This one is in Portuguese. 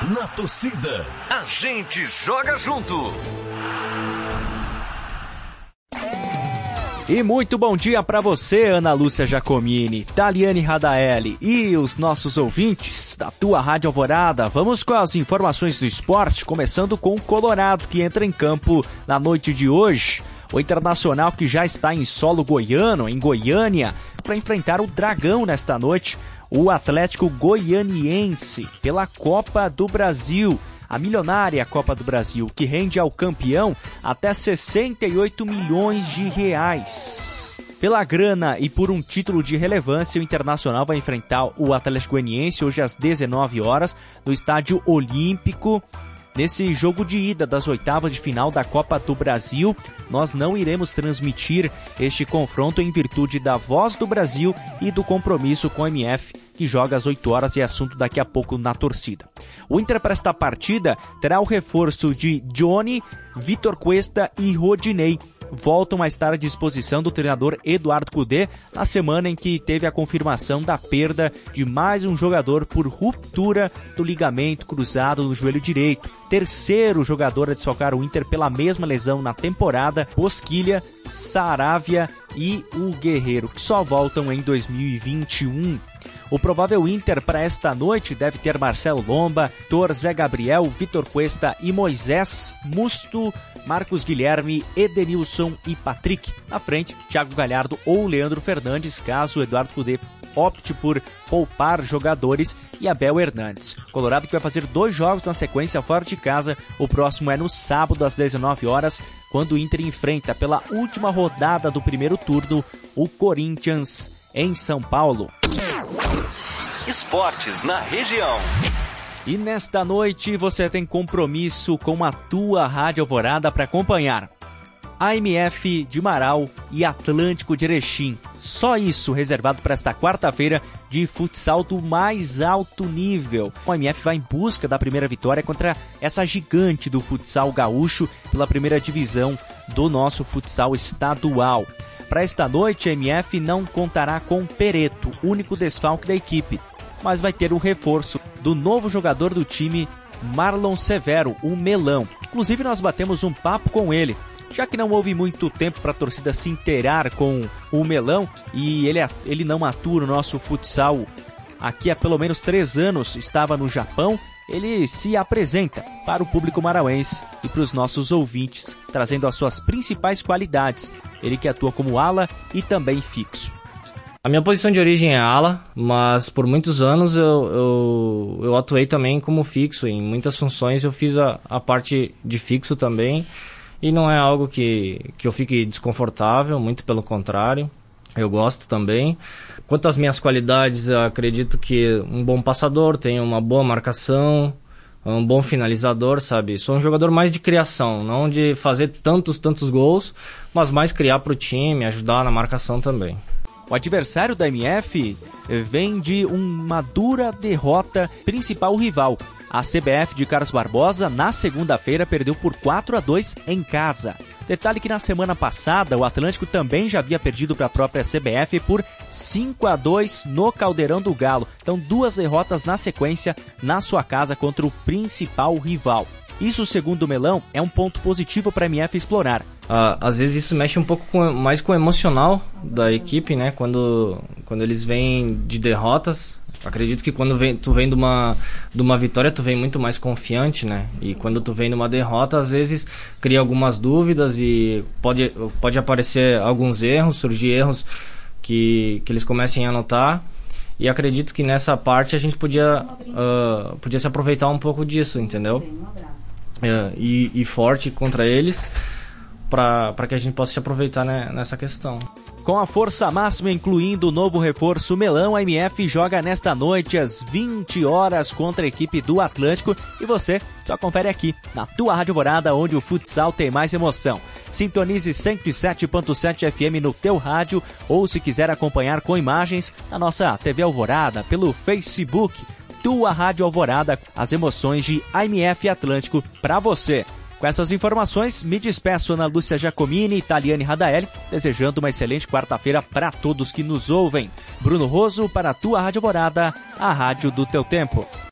Na torcida, a gente joga junto. E muito bom dia para você, Ana Lúcia Giacomini, Taliane Radaeli e os nossos ouvintes da tua Rádio Alvorada. Vamos com as informações do esporte, começando com o Colorado, que entra em campo na noite de hoje. O Internacional, que já está em solo goiano, em Goiânia, para enfrentar o Dragão nesta noite, o Atlético Goianiense, pela Copa do Brasil. A milionária Copa do Brasil, que rende ao campeão até 68 milhões de reais. Pela grana e por um título de relevância, o Internacional vai enfrentar o Atlético Goianiense hoje às 19 horas no Estádio Olímpico. Nesse jogo de ida das oitavas de final da Copa do Brasil, nós não iremos transmitir este confronto em virtude da Voz do Brasil e do compromisso com o MF, que joga às 8 horas e é assunto daqui a pouco na torcida. O Inter para esta partida terá o reforço de Johnny, Vitor Cuesta e Rodinei. Voltam a estar à disposição do treinador Eduardo Cudê na semana em que teve a confirmação da perda de mais um jogador por ruptura do ligamento cruzado do joelho direito. Terceiro jogador a desfalcar o Inter pela mesma lesão na temporada, Bosquilha, Saravia e o Guerreiro, que só voltam em 2021. O provável Inter para esta noite deve ter Marcelo Lomba, Tor, Zé Gabriel, Vitor Cuesta e Moisés, Musto, Marcos Guilherme, Edenilson e Patrick. Na frente, Thiago Galhardo ou Leandro Fernandes, caso o Eduardo Cudê opte por poupar jogadores, e Abel Hernandes. Colorado que vai fazer 2 jogos na sequência fora de casa. O próximo é no sábado às 19 horas, quando o Inter enfrenta pela última rodada do primeiro turno o Corinthians em São Paulo. Esportes na região. E nesta noite você tem compromisso com a tua Rádio Alvorada para acompanhar AMF de Marau e Atlântico de Erechim. Só isso reservado para esta quarta-feira de futsal do mais alto nível. O AMF vai em busca da primeira vitória contra essa gigante do futsal gaúcho pela primeira divisão do nosso futsal estadual. Para esta noite, a MF não contará com Pereto, único desfalque da equipe, mas vai ter o reforço do novo jogador do time, Marlon Severo, o Melão. Inclusive, nós batemos um papo com ele, já que não houve muito tempo para a torcida se inteirar com o Melão e ele não atua no nosso futsal aqui há pelo menos 3 anos, estava no Japão. Ele se apresenta para o público marauense e para os nossos ouvintes, trazendo as suas principais qualidades. Ele que atua como ala e também fixo. A minha posição de origem é ala, mas por muitos anos eu atuei também como fixo. Em muitas funções eu fiz a parte de fixo também, e não é algo que eu fique desconfortável, muito pelo contrário, eu gosto também. Quanto às minhas qualidades, eu acredito que um bom passador, tenho uma boa marcação, um bom finalizador, sabe? Sou um jogador mais de criação, não de fazer tantos gols, mas mais criar para o time, ajudar na marcação também. O adversário da MF vem de uma dura derrota, principal rival. A CBF de Carlos Barbosa, na segunda-feira, perdeu por 4-2 em casa. Detalhe que na semana passada, o Atlântico também já havia perdido para a própria CBF por 5-2 no Caldeirão do Galo. Então, 2 derrotas na sequência na sua casa contra o principal rival. Isso, segundo o Melão, é um ponto positivo para a MF explorar. Às vezes isso mexe um pouco mais com o emocional da equipe, né? Quando eles vêm de derrotas. Acredito que quando tu vem de uma vitória, tu vem muito mais confiante, né? E quando tu vem de uma derrota, às vezes cria algumas dúvidas e pode aparecer alguns erros, surgir erros que eles comecem a notar. E acredito que nessa parte a gente podia se aproveitar um pouco disso, entendeu? E forte contra eles, para que a gente possa se aproveitar, né, nessa questão. Com a força máxima, incluindo o novo reforço Melão, a MF joga nesta noite às 20 horas contra a equipe do Atlântico. E você só confere aqui, na tua Rádio Alvorada, onde o futsal tem mais emoção. Sintonize 107.7 FM no teu rádio, ou se quiser acompanhar com imagens, na nossa TV Alvorada, pelo Facebook. Tua Rádio Alvorada, as emoções de AMF Atlântico para você. Com essas informações, me despeço, Ana Lúcia Giacomini e Taliane Radaeli, desejando uma excelente quarta-feira para todos que nos ouvem. Bruno Roso para a tua Rádio Alvorada, a rádio do teu tempo.